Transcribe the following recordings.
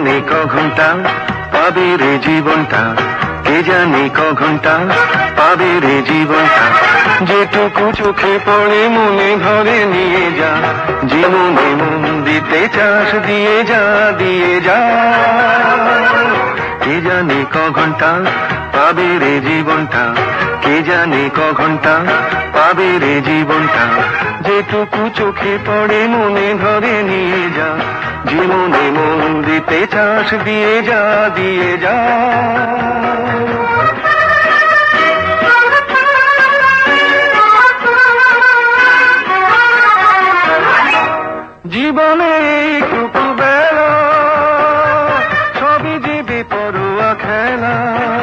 জানে ক ঘন্টা পাবে রে জীবনটা, কে জানে ক ঘন্টা পাবে রে জীবনটা। যেটুকু চোখে পড়ে মনে ধরে নিয়ে যা, যে মনে মন দিতে চাস দিয়ে যা, দিয়ে যা। কে জানে ক ঘন্টা পাবে রে জীবনটা, কে জানে ক ঘন্টা পাবে রে জীবনটা। যেটুকু চোখে পড়ে মনে ধরে নিয়ে যা, যে মনে মন দিতে চাস দিয়ে যা, দিয়ে যা। জীবনে এইটুকু বেলা সবই যে বেপরোয়া খেলা,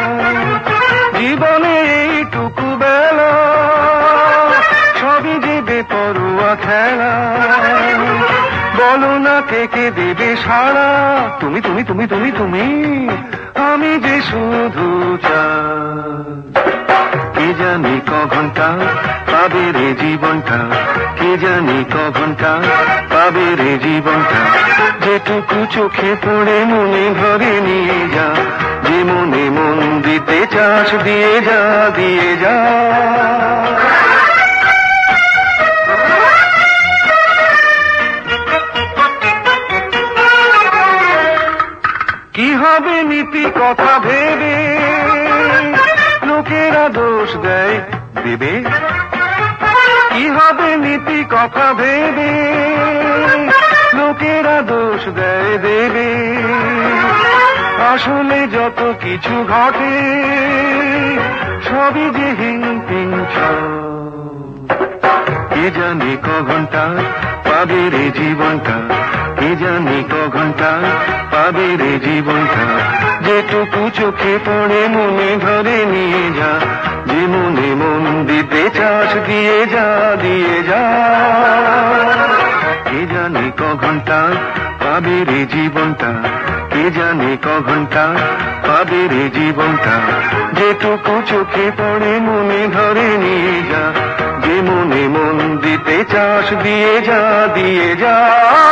জীবনে এইটুকু বেলা সবই যে বেপরোয়া খেলা। বলো না কে কে দেবে সাড়া, তুমি তুমি তুমি তুমি তুমি, আমি যে শুধু চাই। কে জানি ক ঘন্টা পাবে রে জীবনটা, কে জানি ক ঘন্টা পাবে রে জীবনটা। যেটুকু চোখে পড়ে মনে ধরে নিয়ে যা, যে মনে মন দিতে চাস দিয়ে যা, দিয়ে যা। কি হবে নীতি কথা ভেবে লোকেরা দোষ দেয় দেবে, কি হবে নীতি কথা ভেবে লোকেরা দোষ দেয় দেবে। আসলে যত কিছু ঘটে সবই যে হিংপিং। কে জানে ক ঘন্টা পাবে রে জীবনটা, কে জানে ক ঘন্টা পাবে রে জীবনটা। যেটুকু চোখে পড়ে মনে ধরে নিয়ে যা, যে মনে মন দিতে চাস দিয়ে যা, দিয়ে যা। কে জানে ক ঘন্টা পাবে রে জীবনটা, কে জানে ক ঘন্টা পাবে রে জীবনটা। যেটুকু চোখে পড়ে মনে ধরে নিয়ে যা, যে মনে মন দিতে চাস দিয়ে যা, দিয়ে যা।